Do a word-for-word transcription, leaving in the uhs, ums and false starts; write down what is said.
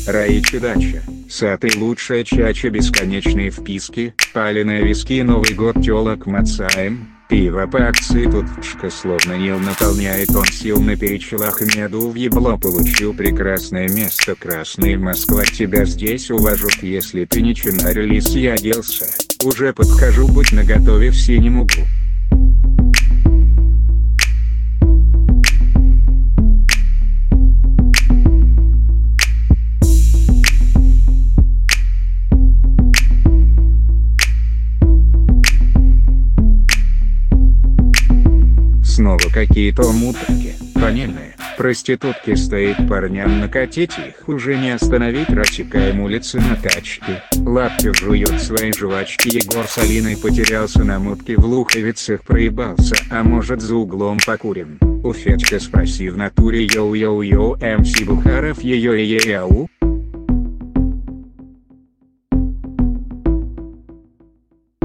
Раичи дача, сад и лучшая чача, бесконечные вписки, паленые виски, Новый год тёлок мацаем, пиво по акции тут фшка словно Нил наполняет он сил на перечелах и меду в ебло получил прекрасное место красный Москва тебя здесь уважут если ты не чинарь лис я оделся, уже подхожу будь наготове в синем углу. Снова какие-то мутки, панельные, проститутки стоит парням накатить их уже не остановить рассекаем улицы на тачке, лапки жуют свои жвачки Егор с Алиной потерялся на мутке в Луховицах проебался а может за углом покурим, у Федька спроси в натуре йоу-йоу-йоу эм си Бухаров ее и ау.